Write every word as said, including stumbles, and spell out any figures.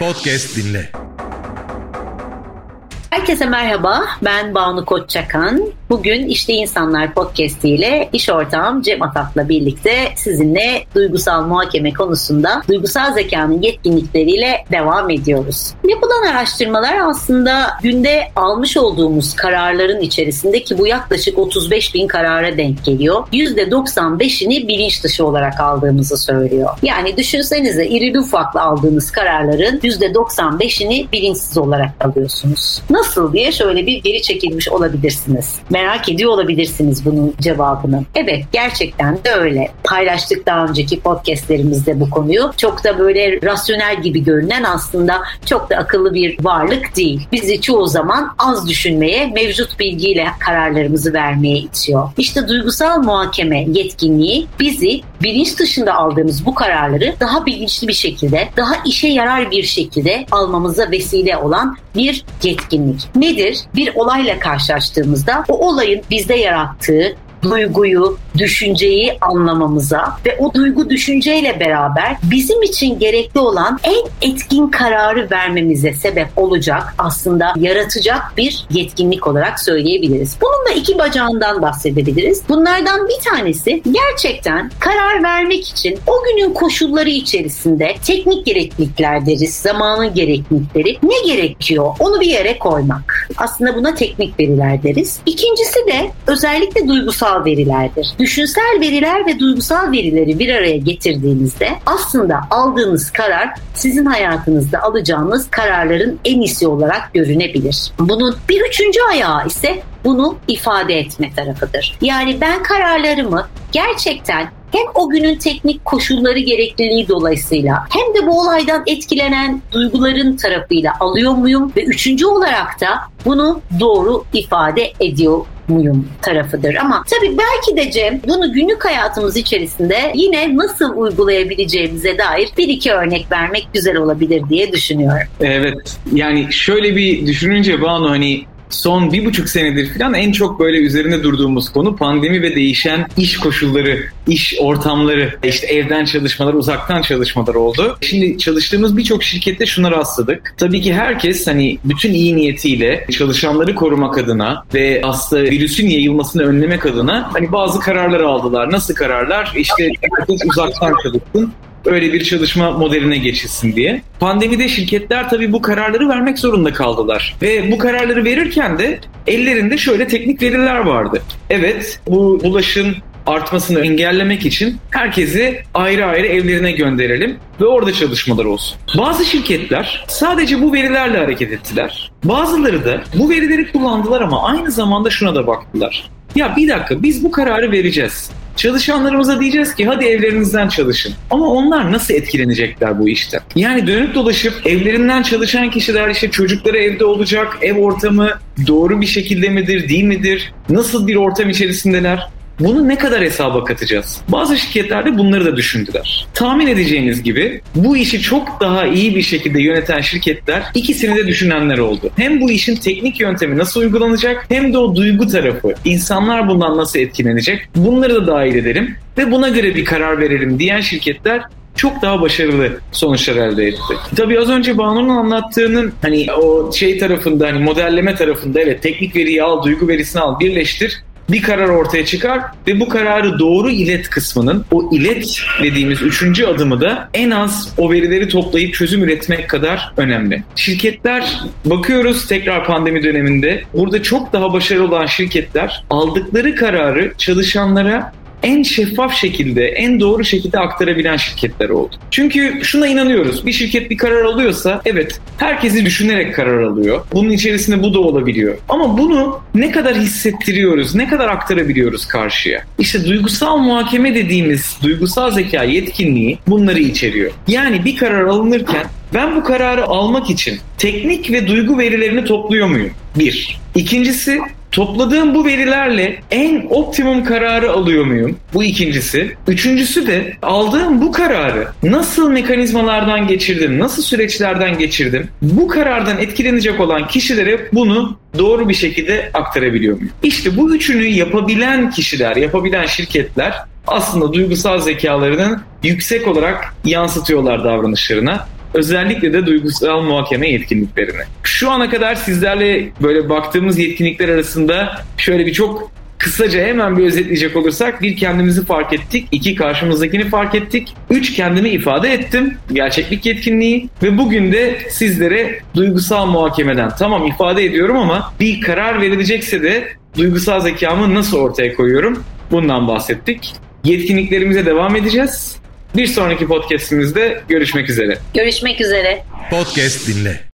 Podcast dinle. Herkese merhaba, ben Banu Koççakan. Bugün İşte İnsanlar Podcast ile iş ortağım Cem Atak'la birlikte sizinle duygusal muhakeme konusunda duygusal zekanın yetkinlikleriyle devam ediyoruz. Yapılan araştırmalar aslında günde almış olduğumuz kararların içerisinde, ki bu yaklaşık otuz beş bin karara denk geliyor, yüzde doksan beşini bilinç dışı olarak aldığımızı söylüyor. Yani düşünsenize, irili ufaklı aldığınız kararların yüzde doksan beşini bilinçsiz olarak alıyorsunuz. Nasıl diye şöyle bir geri çekilmiş olabilirsiniz. Merak ediyor olabilirsiniz bunun cevabını. Evet, gerçekten de öyle. Paylaştık daha önceki podcastlerimizde bu konuyu. Çok da böyle rasyonel gibi görünen, aslında çok da akıllı bir varlık değil. Bizi çoğu zaman az düşünmeye, mevcut bilgiyle kararlarımızı vermeye itiyor. İşte duygusal muhakeme yetkinliği bizi bilinç dışında aldığımız bu kararları daha bilinçli bir şekilde, daha işe yarar bir şekilde almamıza vesile olan bir yetkinlik. Nedir? Bir olayla karşılaştığımızda o olayın bizde yarattığı duyguyu, düşünceyi anlamamıza ve o duygu düşünceyle beraber bizim için gerekli olan en etkin kararı vermemize sebep olacak, aslında yaratacak bir yetkinlik olarak söyleyebiliriz. Bunun da iki bacağından bahsedebiliriz. Bunlardan bir tanesi, gerçekten karar vermek için o günün koşulları içerisinde teknik gereklilikler deriz, zamanın gereklilikleri. Ne gerekiyor? Onu bir yere koymak. Aslında buna teknik veriler deriz. İkincisi de özellikle duygusal verilerdir. Düşünsel veriler ve duygusal verileri bir araya getirdiğinizde aslında aldığınız karar sizin hayatınızda alacağınız kararların en iyisi olarak görünebilir. Bunun bir üçüncü ayağı ise bunu ifade etme tarafıdır. Yani ben kararlarımı gerçekten hem o günün teknik koşulları gerekliliği dolayısıyla hem de bu olaydan etkilenen duyguların tarafıyla alıyor muyum ve üçüncü olarak da bunu doğru ifade ediyor muyum tarafıdır. Ama tabii belki de Cem, bunu günlük hayatımız içerisinde yine nasıl uygulayabileceğimize dair bir iki örnek vermek güzel olabilir diye düşünüyorum. Evet, yani şöyle bir düşününce Banu, hani son bir buçuk senedir falan en çok böyle üzerinde durduğumuz konu pandemi ve değişen iş koşulları, iş ortamları, işte evden çalışmalar, uzaktan çalışmalar oldu. Şimdi çalıştığımız birçok şirkette şuna rastladık. Tabii ki herkes hani bütün iyi niyetiyle çalışanları korumak adına ve aslında virüsün yayılmasını önlemek adına hani bazı kararlar aldılar. Nasıl kararlar? İşte herkes uzaktan çalışsın, öyle bir çalışma modeline geçilsin diye. Pandemide şirketler tabii bu kararları vermek zorunda kaldılar. Ve bu kararları verirken de ellerinde şöyle teknik veriler vardı. Evet, bu bulaşın artmasını engellemek için herkesi ayrı ayrı evlerine gönderelim ve orada çalışmalar olsun. Bazı şirketler sadece bu verilerle hareket ettiler. Bazıları da bu verileri kullandılar ama aynı zamanda şuna da baktılar. Ya bir dakika, biz bu kararı vereceğiz. Çalışanlarımıza diyeceğiz ki hadi evlerinizden çalışın. Ama onlar nasıl etkilenecekler bu işte? Yani dönüp dolaşıp evlerinden çalışan kişiler, işte çocukları evde olacak, ev ortamı doğru bir şekilde midir, değil midir? Nasıl bir ortam içerisindeler? Bunu ne kadar hesaba katacağız? Bazı şirketler de bunları da düşündüler. Tahmin edeceğiniz gibi bu işi çok daha iyi bir şekilde yöneten şirketler ikisini de düşünenler oldu. Hem bu işin teknik yöntemi nasıl uygulanacak hem de o duygu tarafı. İnsanlar bundan nasıl etkilenecek? Bunları da dahil edelim ve buna göre bir karar verelim diyen şirketler çok daha başarılı sonuçlar elde etti. Tabii az önce Banu'nun anlattığının hani o şey tarafında, hani modelleme tarafında, evet, teknik veriyi al, duygu verisini al, birleştir. Bir karar ortaya çıkar ve bu kararı doğru ilet kısmının, o ilet dediğimiz üçüncü adımı da en az o verileri toplayıp çözüm üretmek kadar önemli. Şirketler, bakıyoruz tekrar pandemi döneminde, burada çok daha başarılı olan şirketler aldıkları kararı çalışanlara en şeffaf şekilde, en doğru şekilde aktarabilen şirketler oldu. Çünkü şuna inanıyoruz. Bir şirket bir karar alıyorsa, evet, herkesi düşünerek karar alıyor. Bunun içerisinde bu da olabiliyor. Ama bunu ne kadar hissettiriyoruz, ne kadar aktarabiliyoruz karşıya? İşte duygusal muhakeme dediğimiz duygusal zeka yetkinliği bunları içeriyor. Yani bir karar alınırken ben bu kararı almak için teknik ve duygu verilerini topluyor muyum? Bir. İkincisi, topladığım bu verilerle en optimum kararı alıyor muyum? Bu ikincisi. Üçüncüsü de aldığım bu kararı nasıl mekanizmalardan geçirdim, nasıl süreçlerden geçirdim? Bu karardan etkilenecek olan kişilere bunu doğru bir şekilde aktarabiliyor muyum? İşte bu üçünü yapabilen kişiler, yapabilen şirketler aslında duygusal zekalarını yüksek olarak yansıtıyorlar davranışlarına. özellikle de duygusal muhakeme yetkinliklerini. Şu ana kadar sizlerle böyle baktığımız yetkinlikler arasında şöyle bir çok kısaca hemen bir özetleyecek olursak, bir kendimizi fark ettik, iki karşımızdakini fark ettik, üç kendimi ifade ettim, gerçeklik yetkinliği ve bugün de sizlere duygusal muhakemeden tamam ifade ediyorum ama bir karar verilecekse de duygusal zekamı nasıl ortaya koyuyorum bundan bahsettik. Yetkinliklerimize devam edeceğiz. Bir sonraki podcastimizde görüşmek üzere. Görüşmek üzere. Podcast dinle.